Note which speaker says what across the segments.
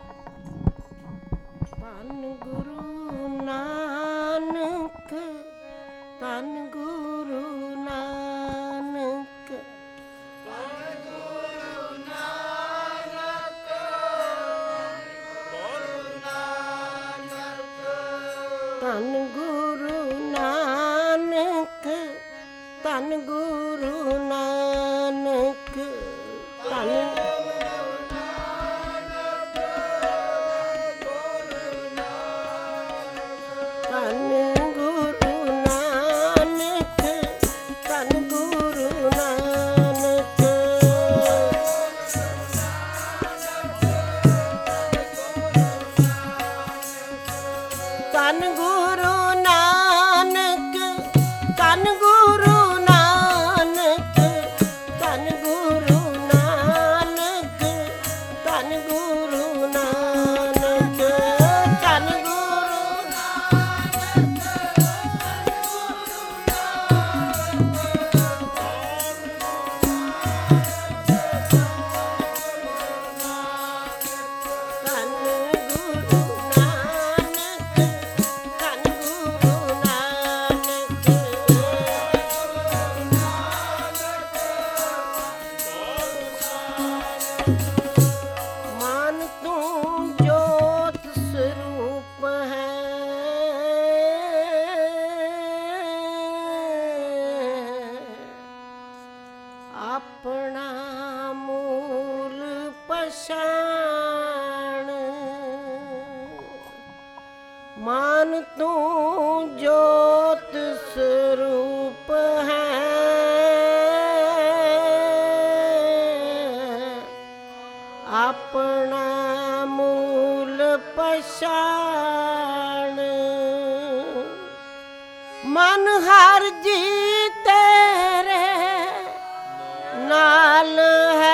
Speaker 1: ਧੰਨ ਗੁਰੂ ਨਾਨਕ, ਧੰਨ ਗੁਰੂ ਨਾਨਕ,
Speaker 2: ਧੰਨ ਗੁਰੂ ਨਾਨਕ,
Speaker 1: ਧੰਨ ਗੁਰੂ ਨਾਨਕ, ਧੰਨ ਗੁਰੂ ਨਾਨਕ, ਧੰਨ ਧੰਨ ਗੁਰੂ ਨਾਨਕ, ਧੰਨ ਗੁਰੂ ਨਾਨਕ, ਧੰਨ ਗੁਰੂ ਨਾਨਕ, ਧੰਨ ਗੁਰੂ ਨਾਨਕ, ਧੰਨ ਗੁਰੂ ਮਾਨ ਤੂੰ ਜੋਤ ਸਰੂਪ ਹੈ, ਆਪਣਾ ਮੂਲ ਪਛਾਣ। ਮਾਨ ਤੂੰ ਜੋਤ ਸਰੂਪ ਹੈ, ਆਪਣਾ ਮੂਲ ਪਛਾਣ। ਮਨ ਹਰ ਜੀ ਤੇਰੇ ਨਾਲ ਹੈ,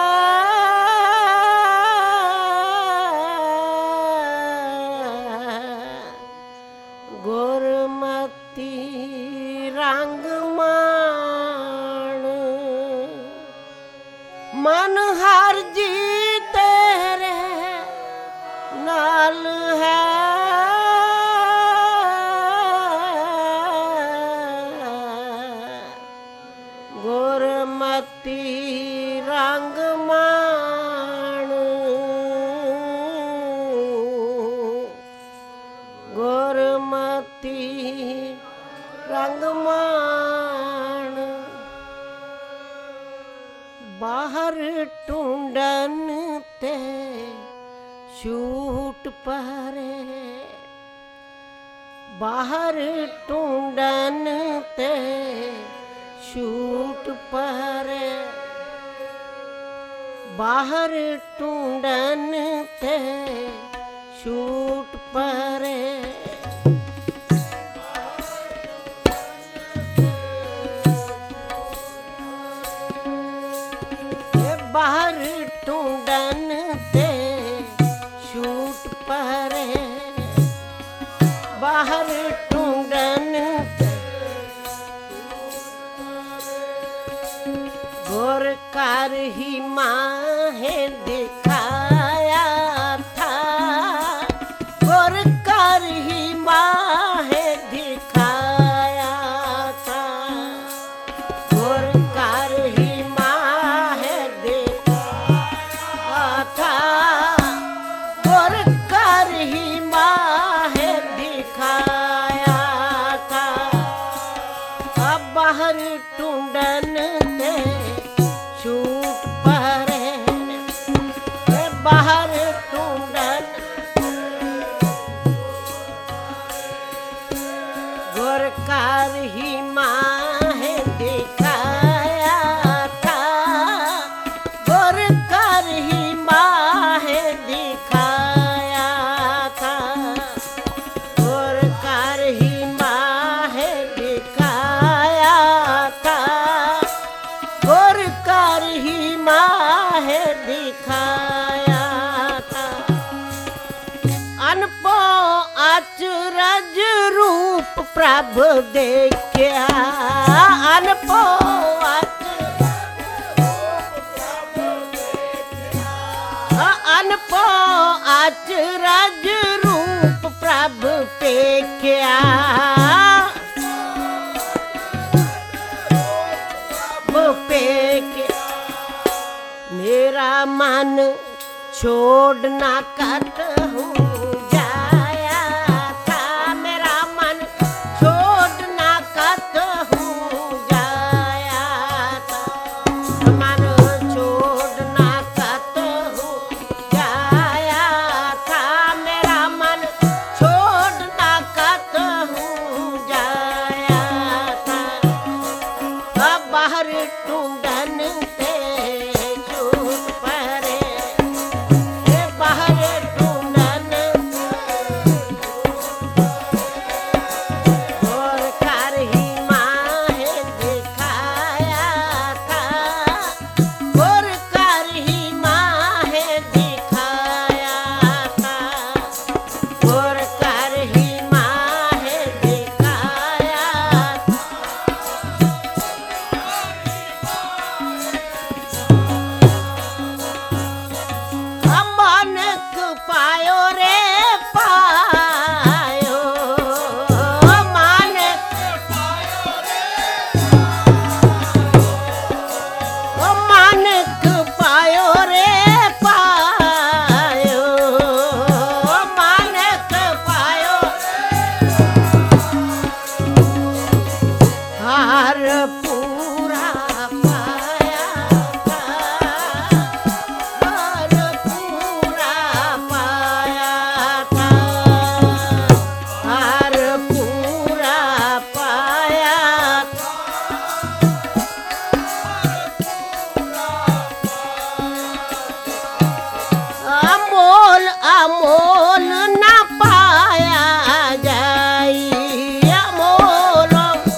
Speaker 1: ਗੁਰਮਤਿ ਰੰਗ ਮਾਣ। ਮਨ ਹਰ ਜੀ ਤੇਰੇ ਨਾਲ ਹੈ, ਗੁਰਮਤਿ ਰੰਗ ਮਾਣ, ਗੁਰਮਤਿ ਰੰਗ ਮਾਣ। ਬਾਹਰ ਢੂੰਡਨ ਤੇ ਛੂਟ ਪਰੇ, ਬਾਹਰ ਢੂੰਡਨ ਤੇ ਛੂਟ ਪਰੇ, ਬਾਹਰ ਢੂੰਡਨ ਤੇ ਛੂਟ ਪਰੇ। ਬਾਹਰ ਢੂੰਡਨ ਤੇ ਛੂਟ ਪਰੇ, ਬਾਹਰ ਢੂੰਡਨ ਤੇ ਗੁਰ ਕਰ ਹੀ ਮਾਹੇ ਦਿਖਾਇਆ ਥਾ, ਗੁਰ ਕਰ ਹੀ ਮਾਹੇ ਦਿਖਾਇਆ ਥਾ, ਗੁਰ ਕਰ ਹੀ ਬਾਹਰ ਢੂੰਡਨ ਤੇ ਛੂਟ ਪਰੇ, ਬਾਹਰ ਢੂੰਡਨ ਗੁਰ ਕਰ ਹੀ ਮਾਹੇ ਦਿਖਾਇਆ ਥਾ, ਗੁਰ ਕਰ ਹੀ ਮਾਹੇ ਦਿਖਾਇਆ ਥਾ, ਗੁਰ ਕਰ ਹੀ ਮਾਹੇ ਦਿਖਾਇਆ ਥਾ, ਗੁਰ ਕਰ ਹੀ ਮਾਹੇ ਦਿਖਾਇਆ ਥਾ। ਅਨਪੋ ਅਚਰਜ रूप प्रभ देखिया, अनपो अनपो टेकिया वो पेकिया मेरा मन छोड़ना कट हूँ जाया था मेरा मन छोड़ना कट हूँ जाया था मन छोड़ना कट हूँ जाया था मेरा मन छोड़ना कट हूँ जाया था अब बाहर टूंडन ते झूठ परे बाहर टूंडन और कर ही माहे दिखाया था और कर ही माहे दिखाया था और कर ही माहे दिखाया मानक पायो रे पायो मानक मानक पायो रे पायो मानक पायो हार पूरा पाया हार पूरा पाया था हार पूरा पाया अमोल अमोल न पाया जाई अमोल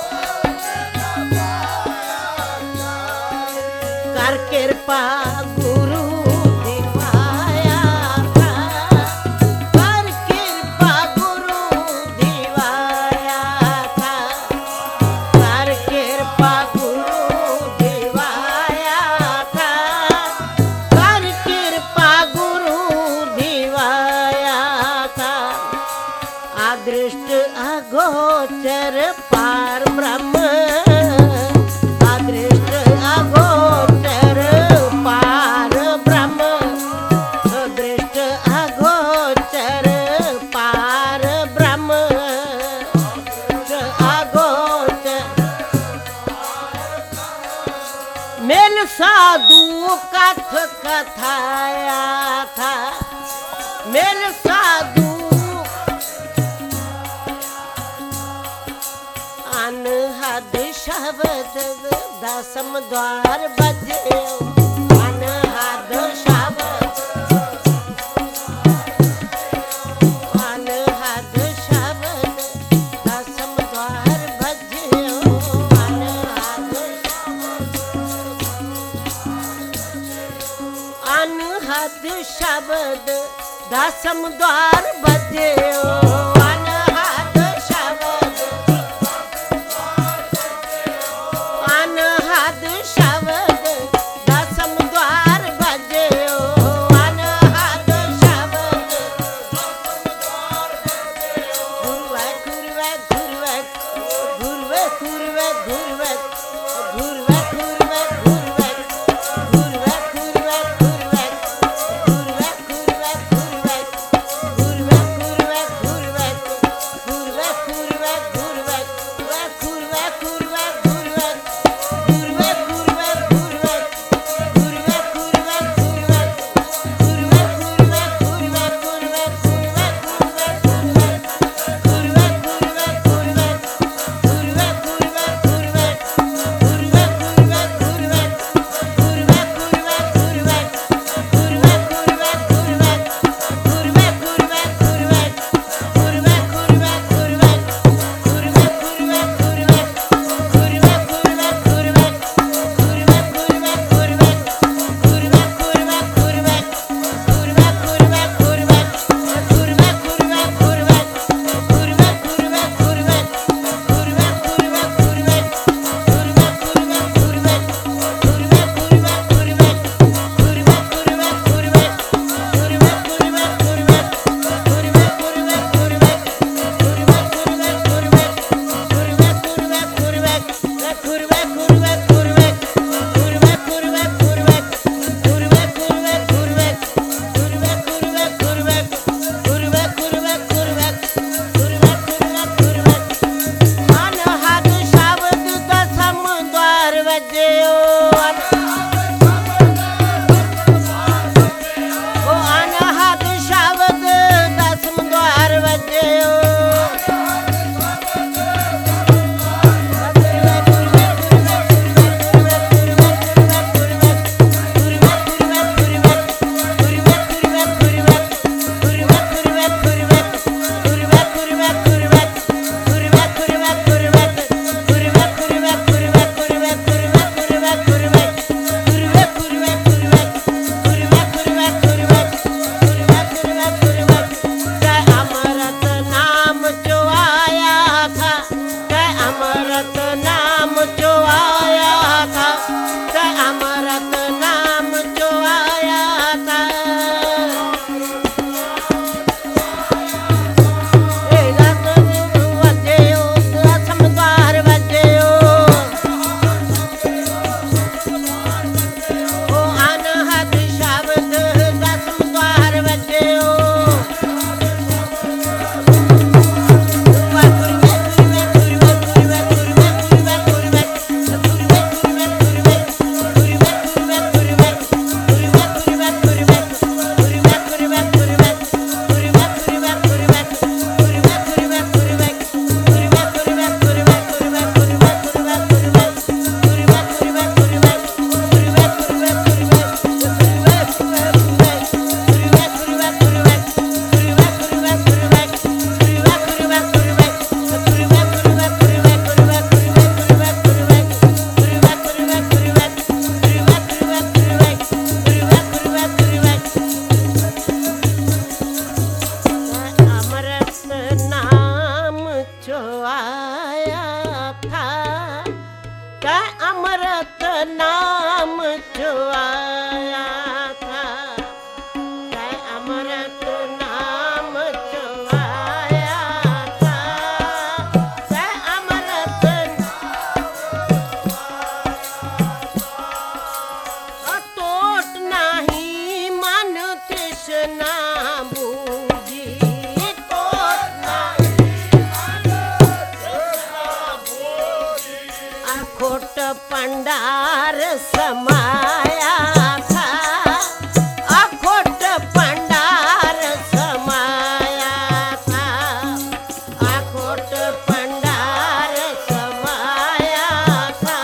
Speaker 1: कर कृपा गुरु दिवाया था कर कृपा गुरु दिवाया था कर कृपा गुरु दिवाया था कर कृपा गुरु दिवाया था अदृष्ट अगोचर पार ब्रह्म अदृष्ट अगोचर पार ब्रह्म अदृष्ट अगोचर पार ब्रह्म अगोचर मेल साधु कथ कथाया था मेल साधु अनहद शब्द दसम द्वार बजे अनहद शब्द अनहद शब्द दसम द्वार बजे अनहद शब्द दसम द्वार बजे अनहद शब्द अनहद शब्द दसम द्वार बजे अनहद शब्द गुरुवे गुरुवे गुरुवे गुरुवे गुरुवे गुरुवे गुरुवे गुरुवे गुरुवे गुरुवे गुरुवे गुरुवे गुरुवे गुरुवे गुरुवे गुरुवे गुरुवे गुरुवे नाम चुआया था, तै अमृत नाम चुआया था, तै अमृत टोट नहीं मन तृष्णा बूझी, टोट नहीं अखोट पंडार समाया था, अखोट पंडार समाया था, अखोट पंडार समाया था।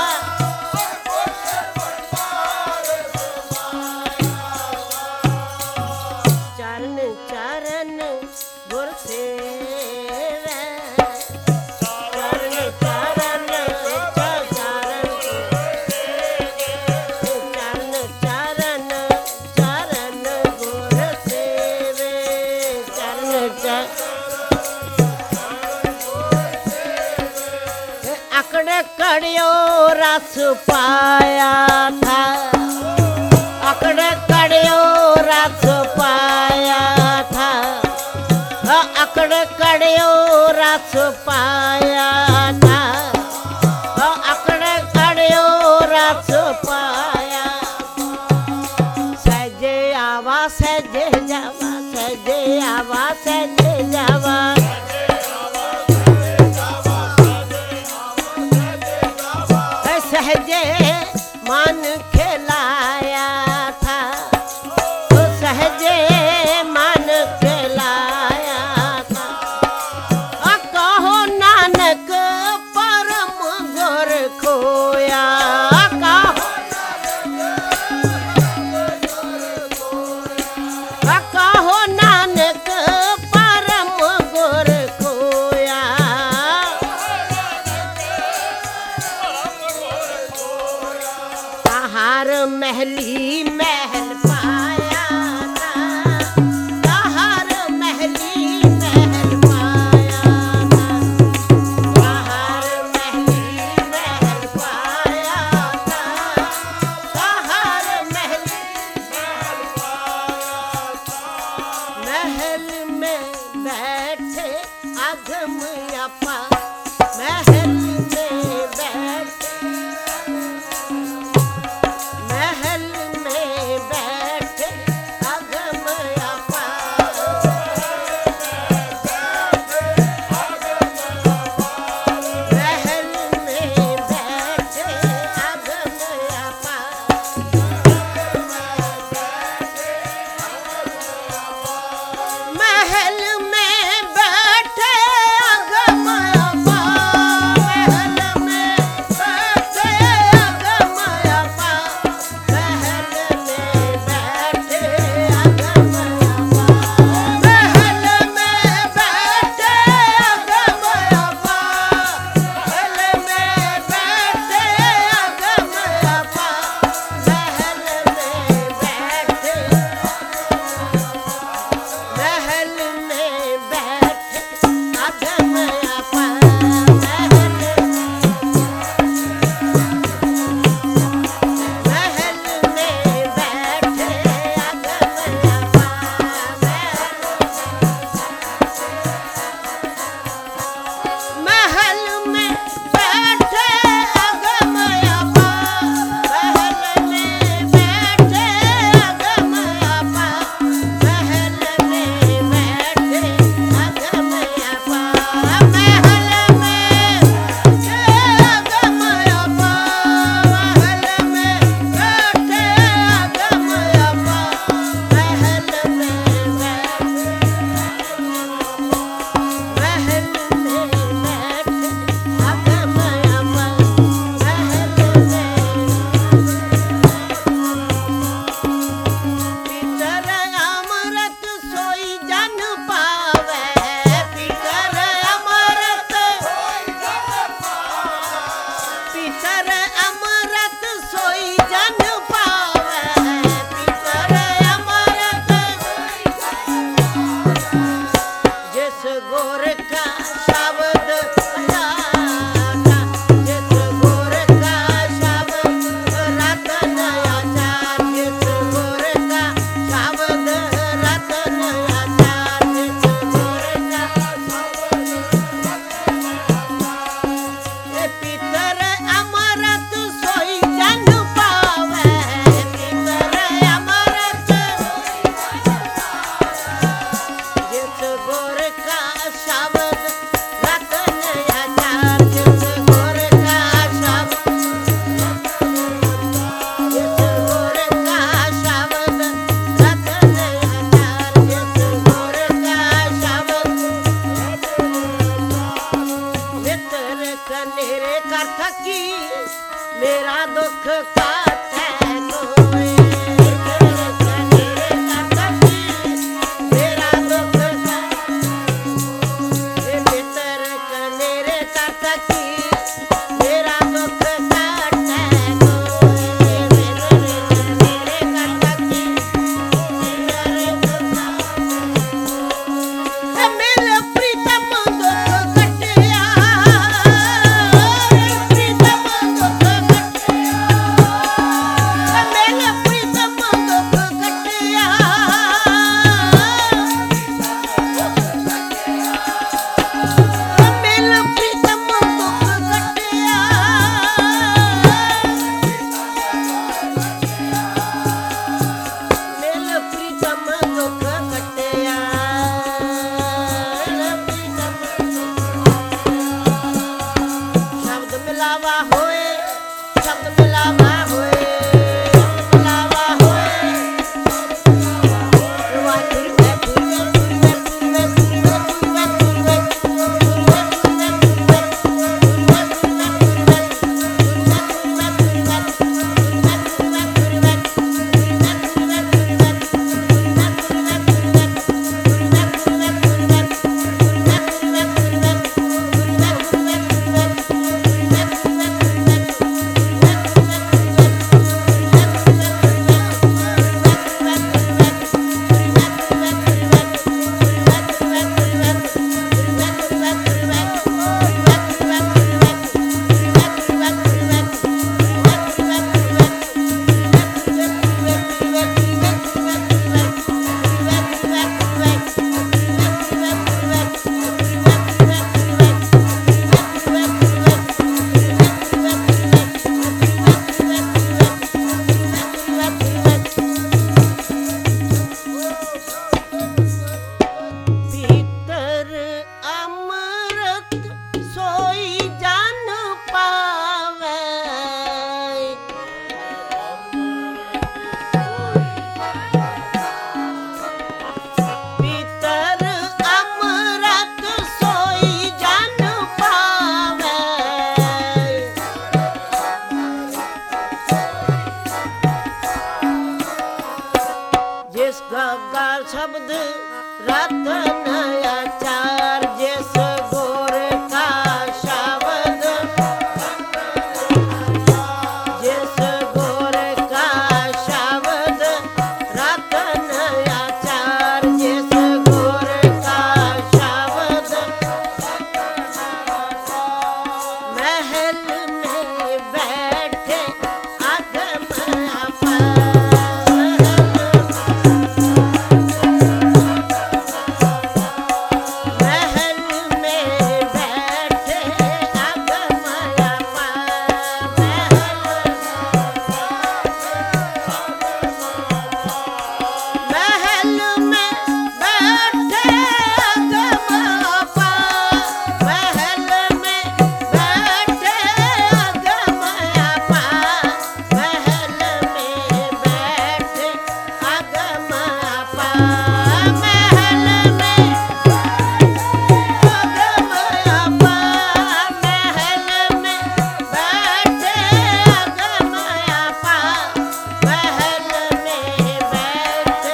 Speaker 1: चरण चरण गुर सेवै, चरण चरण चरण चरण चरण गुर सेवे, चरण अकड़ कड़ियो रस पाया था, अकड़ कड़ियो रस पाया था, अकड़ कड़ियो रस पाया था, अकड़ कड़ियो रस पाया। सहजे आवा सहजे जावा, सहजे आवा सहजे जावा, सहजे मन खिलाया था, सहजे मन खिलाया था। कहो नानक परम गुर खोया, कहो नानक परम गुर खोया। कहार महली महल पाया था, कहार महली महल पाया था, कहार महली महल पाया था, कहार महली महल पाया था। महल में बैठे अधम अपा, महल में बैठे, महल में बैठे अगम अपा, महल में बैठे अगम अपा, महल में बैठे अगम अपा, महल में शब्द रतन आचार जिस गुर का शब्द जिस गुर का शब्द रतन आचार जिस गुर का शब्द महल में बैठे अगम महल में बैठे अगम महल में बैठे अगम महल में बैठे अगम महल में बैठे अगम महल में अगम महल में बैठे अगम महल में बैठे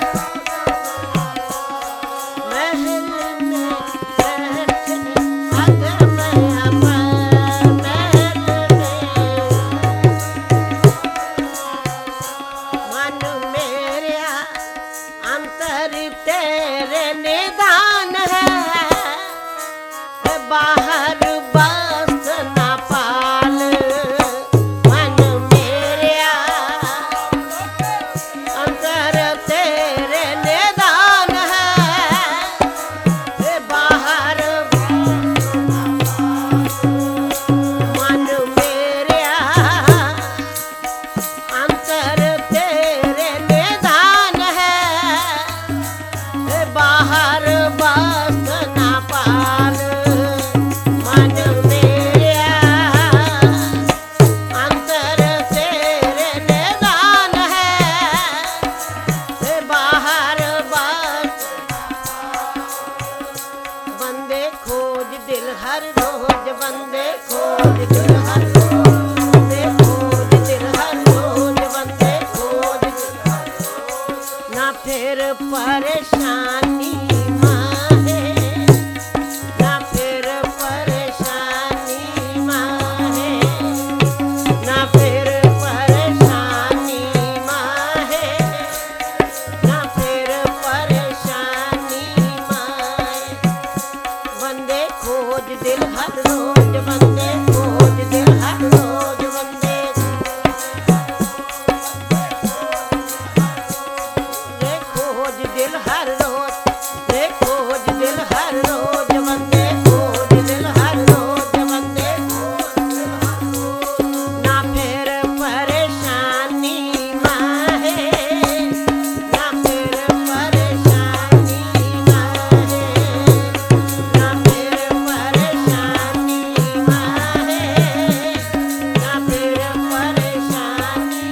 Speaker 1: महल में बैठे अगम महल मन मेरा अंतर तेरे निदान है बाहर बस न पाल मन मेरा अंतर तेरे निदान है बाहर मन मेरा अंतर तेरे निदान है बाहर बस न पाल मन मेरा अंतर तेरे निदान है बाहर बस बंदे खोज दिल हर रोज बंदे खोज दिल हर रोज बंदे खोज दिल हर रोज बंदे खोज दिल हर रोज ना फिर परेशानी माहे ना फिर परेशानी माहे ना फिर परेशानी माहे ना फिर परेशानी माहे बंदे खोज दिल हर रोज बंदे खोज दिल हर रोज बंदे रे खोज दिल हर रोज रे खोज दिल हर रोज बंदे खोज दिल हर रोज बंदे खोज दिल हर रोज ना फिर परेशानी माहे ना फिर परेशानी माहे ना फिर परेशानी माहे ना फिर परेशानी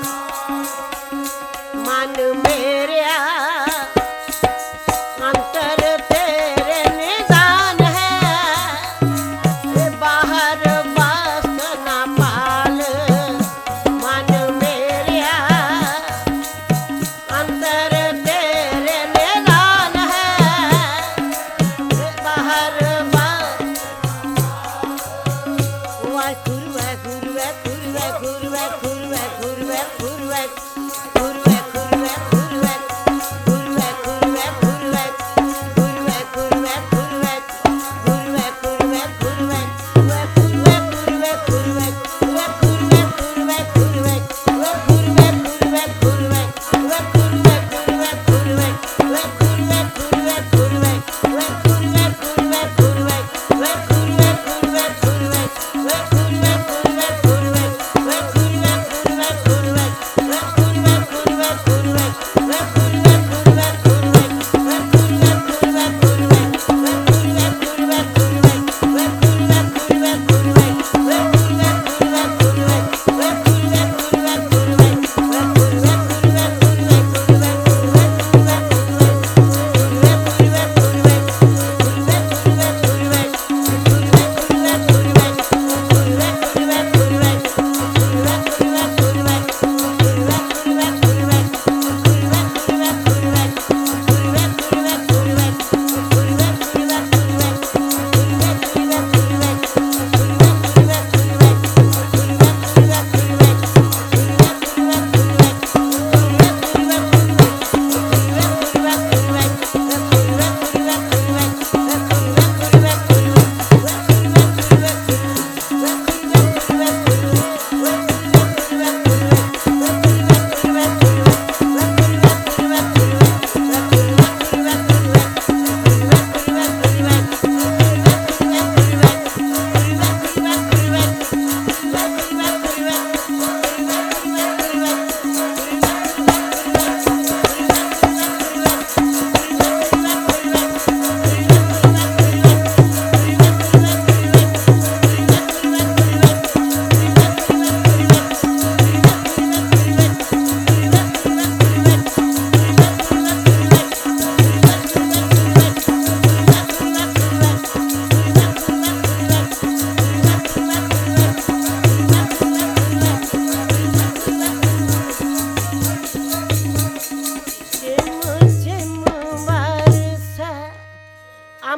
Speaker 1: मन मेरा अंतर तेरे निदान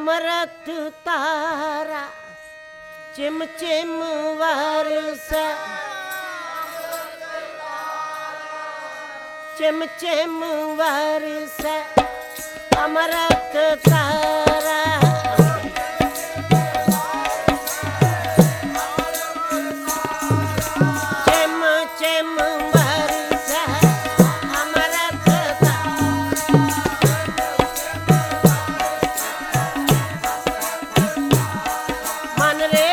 Speaker 1: अमृत तारा चिम चिम वर्ष चिम चिम वर्ष अमृत तारा चिम चिम वर्ष अमृत मन रे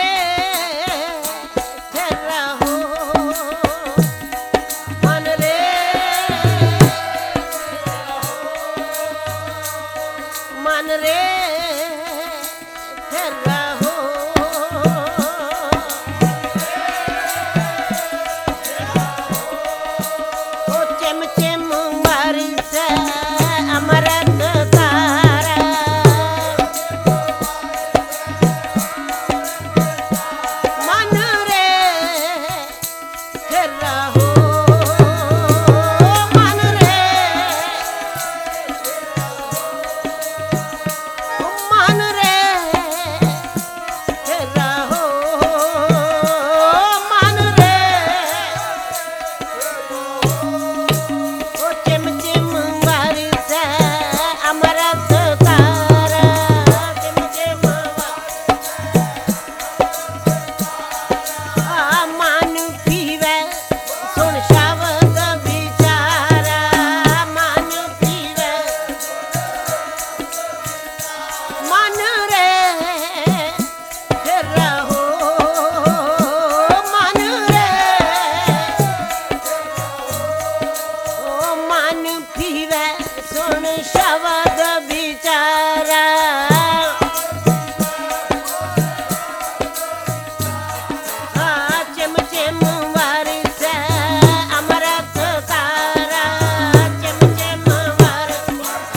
Speaker 1: तेरा हो मन रे मन रे तेरा हो ओ चिम चिम वर्ष अमृत तारा मन रे तेरा हो मन रे मन रे तेरा हो मन रे ओ चिम चिम वर्ष अमृत तारा चिम चिम मन पीवे सुन शब्द विचारा मन पीवे मन रे तेरा हो मन रे ओ मन पीवे सुन शब्द विचारा चिम चिम वर्ष अमृत तारा चिम चिम वर्ष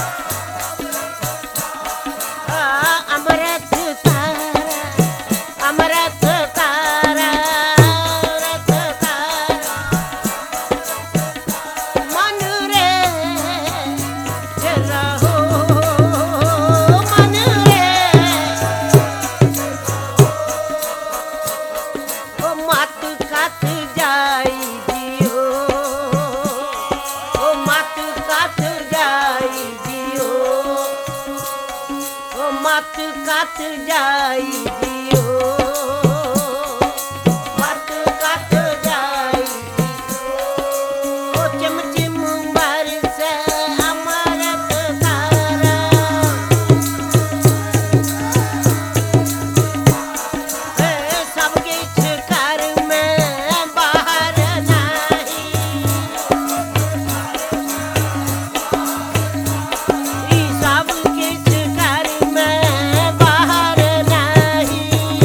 Speaker 1: अमृत तारा अमृत तारा अमृत तारा मन रे तेरा हो मन रे ओ मत कत जाई दियो ओ मत कत जाई दियो ओ मत कत जाई दियो मत कत जाई दियो ओ चिम चिम वर्ष अमृत तारा सब किछ कर मैं बाहर नहीं सब किछ कर मैं बाहर नहीं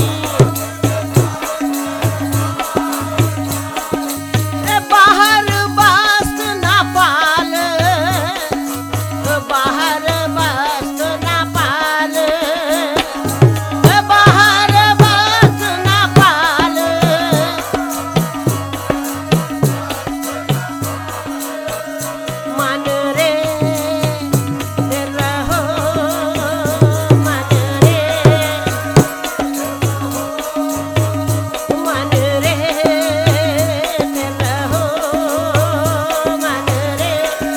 Speaker 1: बाहर बास ना पाल बाहर बास ना पाल बाहर बास ना पाल मन रे तेरा हो मन रे मन रे तेरा हो मन रे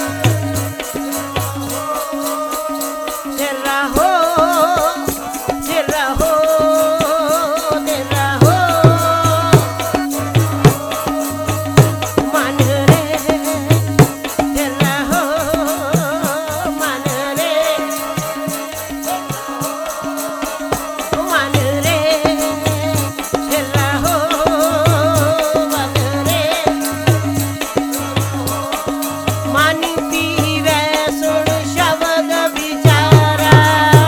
Speaker 1: तेरा हो तेरा हो तेरा हो मन रे तेरा हो मन रे मन रे तेरा हो मन रे मन पीवे सुन शब्द विचारा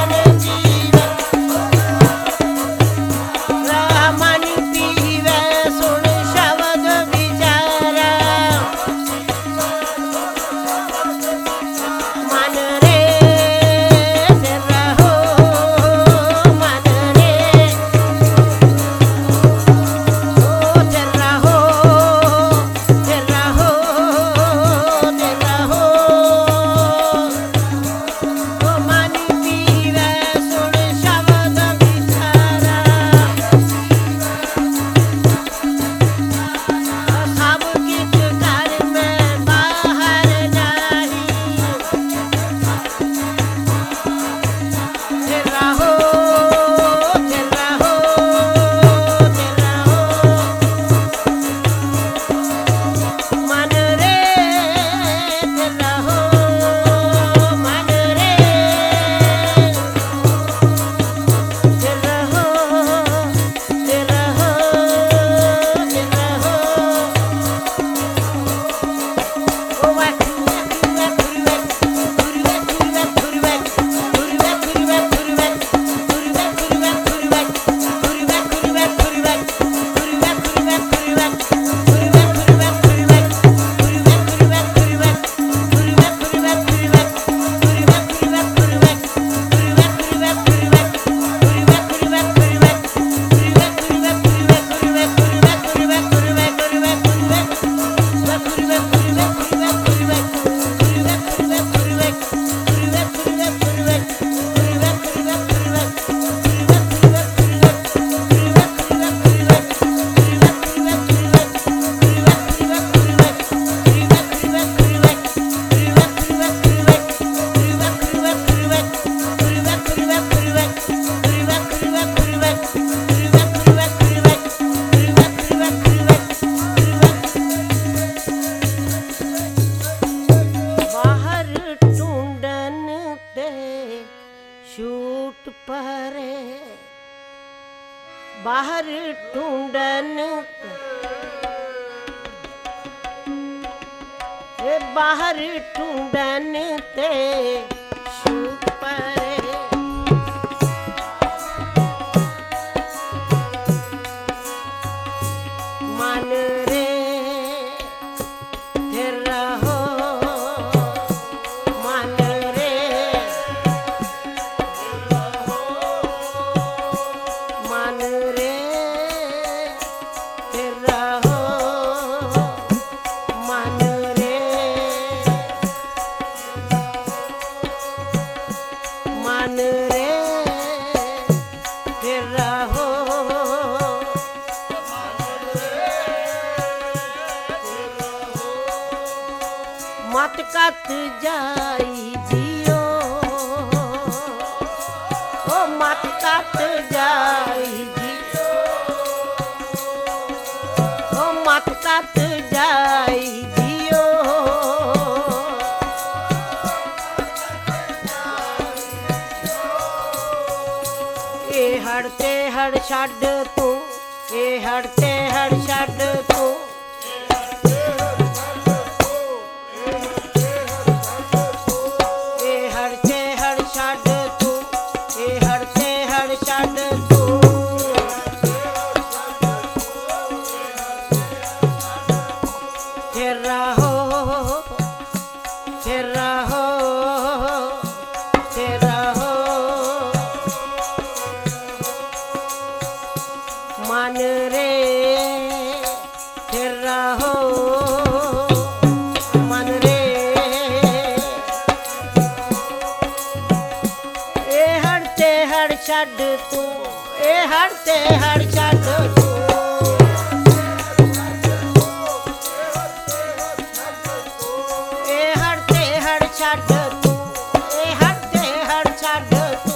Speaker 1: छूट परे बाहर ढूंढन बाहर ढूंढन ते छूट परे मन रे फिर रहो मन रे मन रे फिर रहो मन रे मन रे फिर रहो मत कत जाई जियो ओ मत कत जाई जियो ओ मत कत जाई जियो ए हड़ते हड़ छड़ तू ए हड़ते हड़ छड़ तू मन रे फिर रहो मन रे ए हड़ते हड़ छड़ तू ए हड़ते हड़ छड़ तू ए हड़ते हड़ छड़ तू ए हड़ते हड़ छड़ तू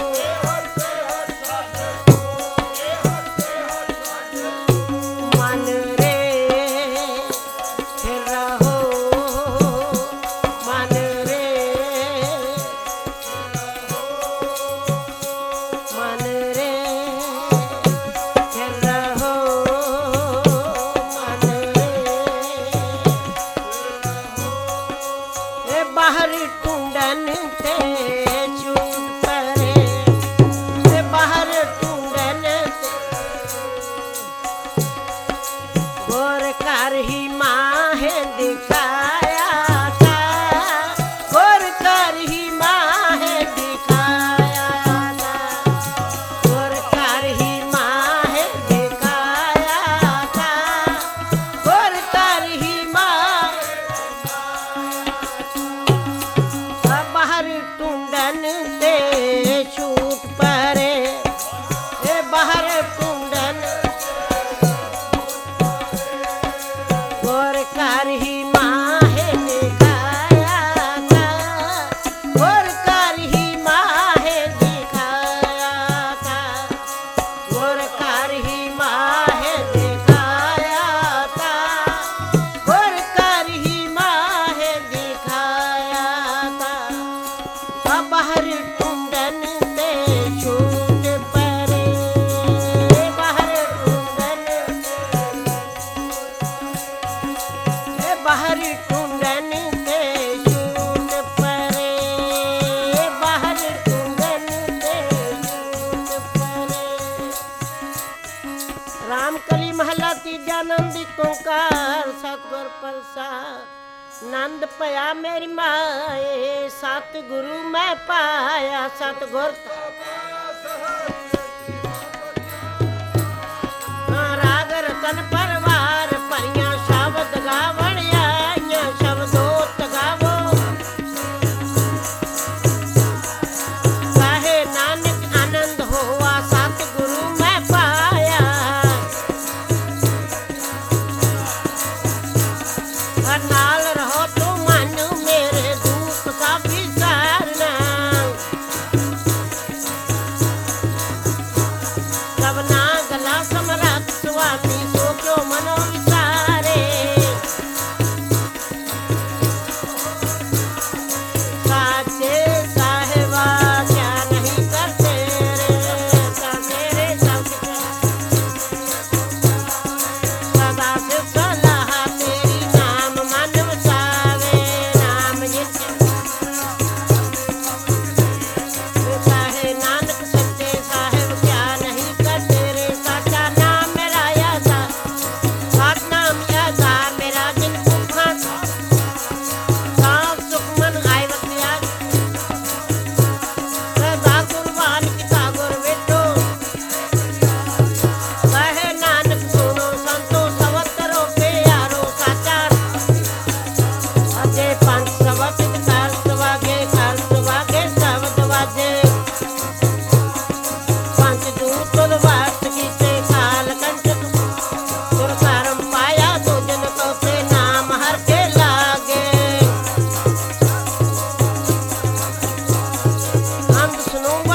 Speaker 1: मन रे फिर रहो मन रे मन रे फिर रहो मन रे ए बाहर ढूंढन ते छूट परे ए बाहर ढूंढन ते गोर कर ही माहे दिखाया था गोर कर ही माहे दिखाया था गोर कर ही माहे दिखाया था गोर कर ही माँ बाहर ढूंढन दे छूट परे ए बाहर ढूंढन गोर कर ही माहे दिखाया था गोर कर ही माहे दिखाया था गोर कर ही माहे दिखाया था गोर कर ही माहे दिखाया था बाहर ढूंढन दे छूट परे बाहर ढूंढन बाहर ढूंढन दे छूट परे बाहर ढूंढन दे छूट परे रामकली महला तीजा नंदी ओंकार सतगुर प्रसाद नंद पया मेरी माए सतगुरु मैं पाया सतगुर राग रतन परवार परियां शब्द गावण आइयां शब्दोत गावो काहे नानक आनंद होआ सतगुरु मैं पाया नाल रहो तो मन मेरे दुख सब विसारना सुनो